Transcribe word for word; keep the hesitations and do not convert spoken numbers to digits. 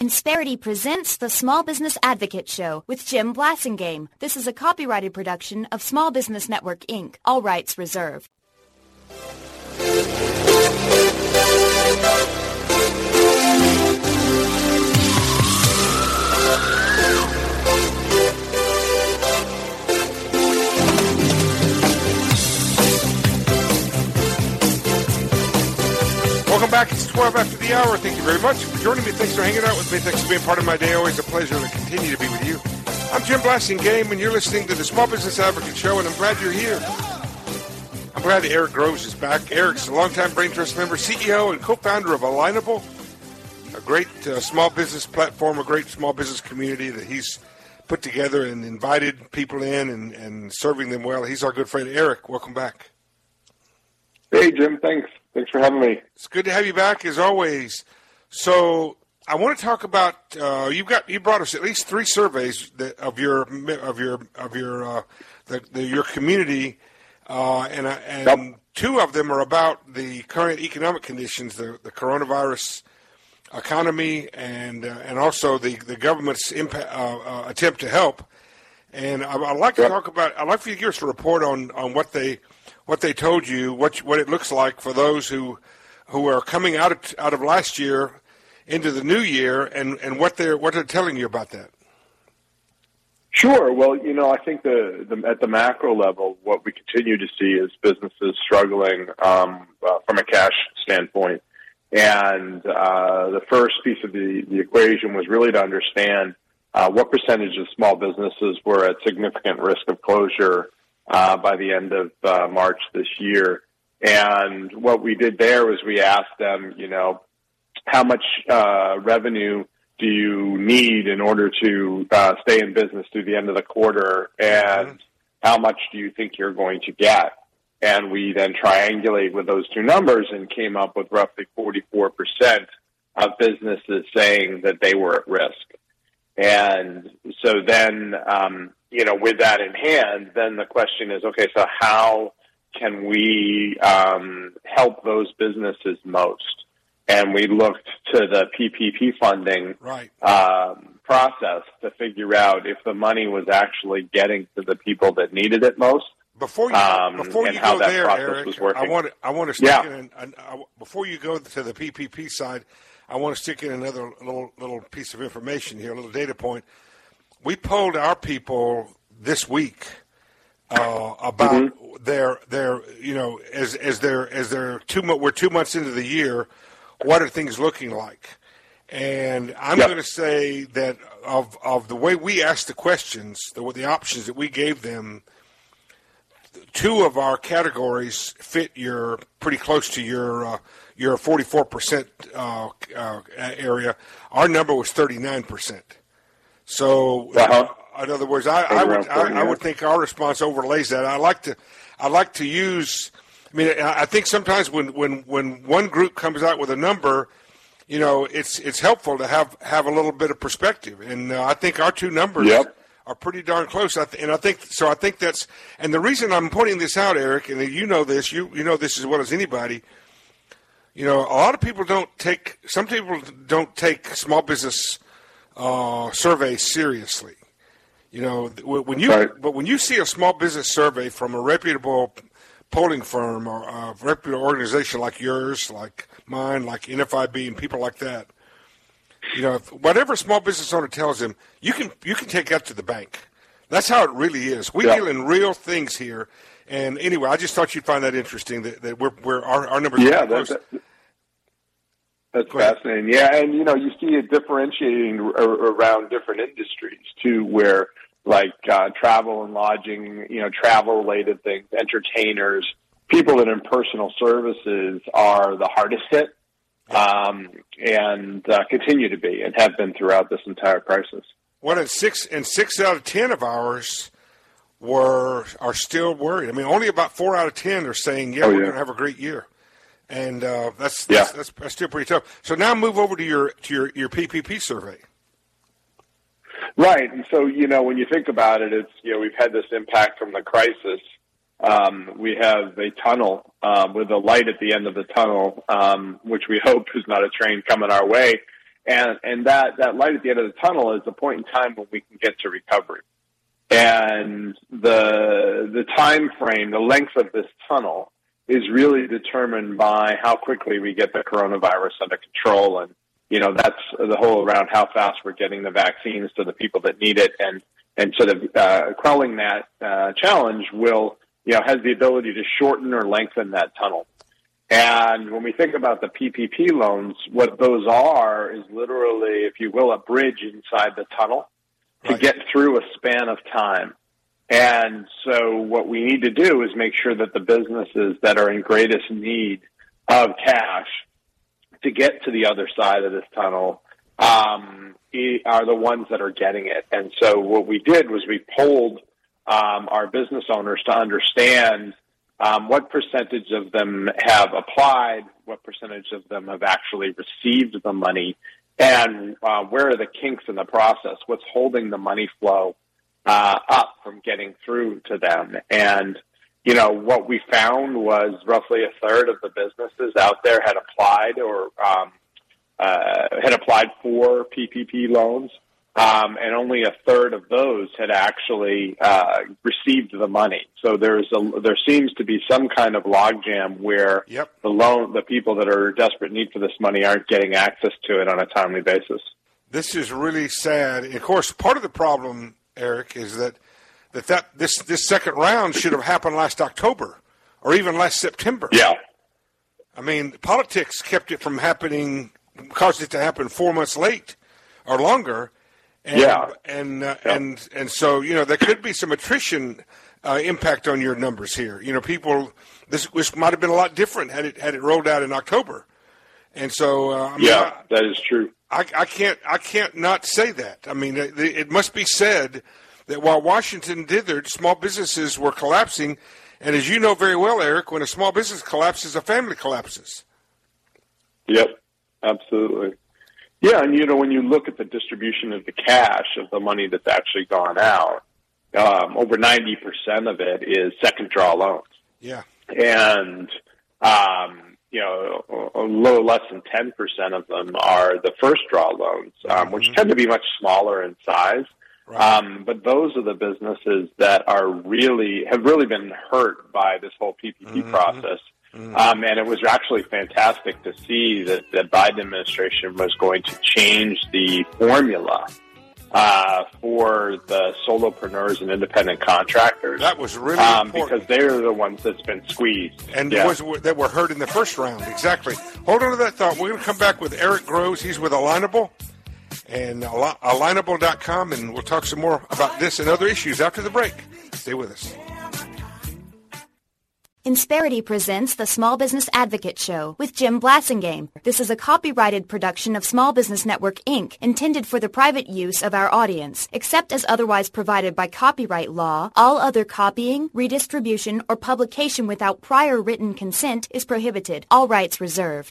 Insperity presents the Small Business Advocate Show with Jim Blasingame. This is a copyrighted production of Small Business Network, Incorporated. All rights reserved. Welcome back. It's twelve after the hour. Thank you very much for joining me. Thanks for hanging out with me. Thanks for being part of my day. Always a pleasure to continue to be with you. I'm Jim Blasingame, and you're listening to the Small Business Advocate Show, and I'm glad you're here. I'm glad Eric Groves is back. Eric's a longtime Brain Trust member, C E O, and co-founder of Alignable, a great uh, small business platform, a great small business community that he's put together and invited people in and, and serving them well. He's our good friend. Eric, welcome back. Hey, Jim. Thanks. Thanks for having me. It's good to have you back, as always. So I want to talk about uh, you've got you brought us at least three surveys that, of your of your of your uh, the, the, your community, uh, and uh, and yep. two of them are about the current economic conditions, the, the coronavirus economy, and uh, and also the the government's impact, uh, uh, attempt to help. And I, I'd like to yep. talk about. I'd like for you to give us a report on, on what they. what they told you, what what it looks like for those who who are coming out of out of last year into the new year, and, and what they're what they're telling you about that. Sure. Well, you know, I think the, the at the macro level, what we continue to see is businesses struggling um, uh, from a cash standpoint, and uh, the first piece of the, the equation was really to understand uh, what percentage of small businesses were at significant risk of closure Uh, by the end of uh, March this year. And what we did there was we asked them, you know, how much uh, revenue do you need in order to uh, stay in business through the end of the quarter, and mm-hmm. how much do you think you're going to get? And we then triangulate with those two numbers and came up with roughly forty-four percent of businesses saying that they were at risk. And so then, um, you know, with that in hand, then the question is, okay, so how can we um, help those businesses most? And we looked to the P P P funding right. um, process to figure out if the money was actually getting to the people that needed it most. Before you, um, before you and how go that there, process Eric, was working. I want to, I want to stick yeah. in, and before you go to the P P P side, I want to stick in another little little piece of information here, a little data point. We polled our people this week uh, about mm-hmm. their their you know as as they're as they're two we're two months into the year, what are things looking like? And I'm yep. going to say that of of the way we asked the questions, the the options that we gave them, two of our categories fit your pretty close to your uh, your forty-four percent uh, uh, area. Our number was thirty-nine percent. So, uh-huh. uh, in other words, I, I would I, I would think our response overlays that. I like to I like to use. I mean, I think sometimes when, when, when one group comes out with a number, you know, it's it's helpful to have, have a little bit of perspective. And uh, I think our two numbers yep. are pretty darn close. I th- and I think so. I think that's and the reason I'm pointing this out, Eric, and you know this, you you know this as well as anybody. You know, a lot of people don't take. Some people don't take small business uh, surveys seriously. You know, when you right. but when you see a small business survey from a reputable polling firm or a reputable organization like yours, like mine, like N F I B, and people like that, you know, if, whatever small business owner tells them, you can you can take that to the bank. That's how it really is. We yeah. deal in real things here. And anyway, I just thought you'd find that interesting that, that we're we're our, our numbers. Yeah, are close. that, that, that's fascinating. Yeah, and you know, you see it differentiating r- around different industries too, where like uh, travel and lodging, you know, travel-related things, entertainers, people that are in personal services are the hardest hit, um, and uh, continue to be, and have been throughout this entire crisis. What and six and six out of ten of ours were are still worried. I mean, only about four out of ten are saying, "Yeah, oh, we're yeah. going to have a great year," and uh, that's yeah. that's, that's that's still pretty tough. So now move over to your to your, your P P P survey. Right, and so, you know, when you think about it, it's, you know, we've had this impact from the crisis. Um, we have a tunnel um, with a light at the end of the tunnel, um, which we hope is not a train coming our way. And and that, that light at the end of the tunnel is the point in time when we can get to recovery. And the the time frame, the length of this tunnel is really determined by how quickly we get the coronavirus under control. And, you know, that's the whole around how fast we're getting the vaccines to the people that need it. And, and sort of uh, quelling that uh, challenge will, you know, has the ability to shorten or lengthen that tunnel. And when we think about the P P P loans, what those are is literally, if you will, a bridge inside the tunnel to right. get through a span of time. And so what we need to do is make sure that the businesses that are in greatest need of cash to get to the other side of this tunnel um, are the ones that are getting it. And so what we did was we polled um, our business owners to understand um, what percentage of them have applied, what percentage of them have actually received the money, and uh, where are the kinks in the process, what's holding the money flow uh, up from getting through to them. And, you know, what we found was roughly a third of the businesses out there had applied or um, uh, had applied for P P P loans, um, and only a third of those had actually uh, received the money. So there's a, there seems to be some kind of logjam where yep. the loan, the people that are in desperate need for this money aren't getting access to it on a timely basis. This is really sad. And of course, part of the problem, Eric, is that that, that this, this second round should have happened last October or even last September. Yeah. I mean, politics kept it from happening, caused it to happen four months late or longer. And, yeah. And, uh, yeah. and, and so, you know, there could be some attrition uh, impact on your numbers here. You know, people, this, this might have been a lot different had it, had it rolled out in October. And so, uh, I mean, yeah, I, that is true. I, I can't, I can't not say that. I mean, it, it must be said that while Washington dithered, small businesses were collapsing. And as you know very well, Eric, when a small business collapses, a family collapses. Yep, absolutely. Yeah, and, you know, when you look at the distribution of the cash, of the money that's actually gone out, um, over ninety percent of it is second draw loans. Yeah. And, um, you know, a little less than ten percent of them are the first draw loans, um, which mm-hmm. tend to be much smaller in size. Right. Um, but those are the businesses that are really, have really been hurt by this whole P P P mm-hmm. process. Mm-hmm. Um, and it was actually fantastic to see that the Biden administration was going to change the formula uh, for the solopreneurs and independent contractors. That was really um, important. Because they're the ones that's been squeezed. And yeah. was, that were hurt in the first round, exactly. Hold on to that thought. We're going to come back with Eric Groves. He's with Alignable and alignable dot com, and we'll talk some more about this and other issues after the break. Stay with us. Insperity presents the Small Business Advocate Show with Jim Blasingame. This is a copyrighted production of Small Business Network, Incorporated, intended for the private use of our audience. Except as otherwise provided by copyright law, all other copying, redistribution, or publication without prior written consent is prohibited. All rights reserved.